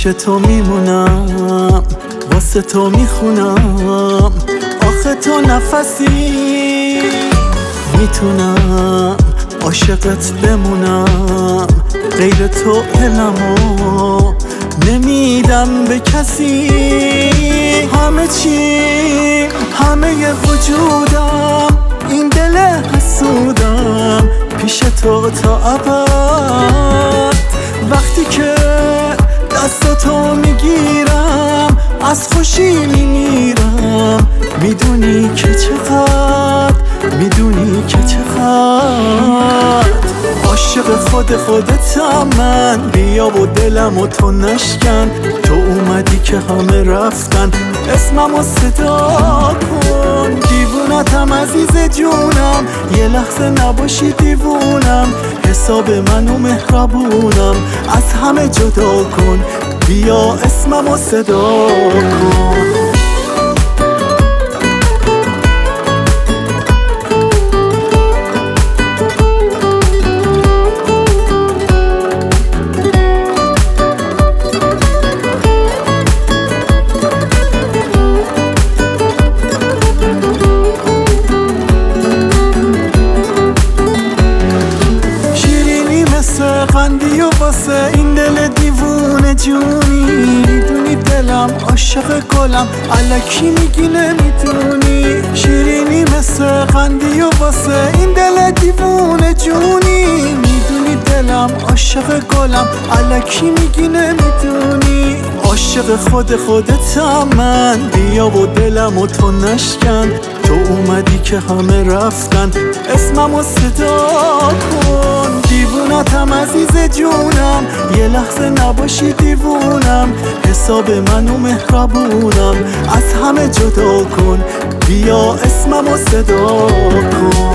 تو میمونم، واسه تو میخونم. آخه تو نفسی میتونم عاشقت بمونم، غیر تو دلمو نمیدم به کسی. همه چی، همه وجودم، این دل حسودم پیش تو تا ابد. وقتی که دستاتو میگیرم از خوشی میمیرم. میدونی که چقدر، میدونی که چقدر عاشق خودتم من. بیا و دلمو تو نشکن، تو اومدی که همه رفتن. اسممو صدا کن، دیوونتم عزیز جونم. یه لحظه نباشی دیوونم، حساب منو مهربونم. از همه جدا کن، بیا اسممو صدا کن. قندی و واسه این دل دیوونه جونی. میدونی دلم عاشق گلم، الکی میگی نمیدونی. شیرینی مثل قندی و واسه این دل دیوونه جونی. میدونی دلم عاشق گلم، الکی میگی نمیدونی. عاشق خودتم من، بیا و دلمو تو نشکن. تو اومدی که همه رفتن. اسممو صدا کن، دیوونتم عزیز جونم. یه لحظه نباشی دیوونم، حساب منو مهربونم. از همه جدا کن، بیا اسممو صدا کن.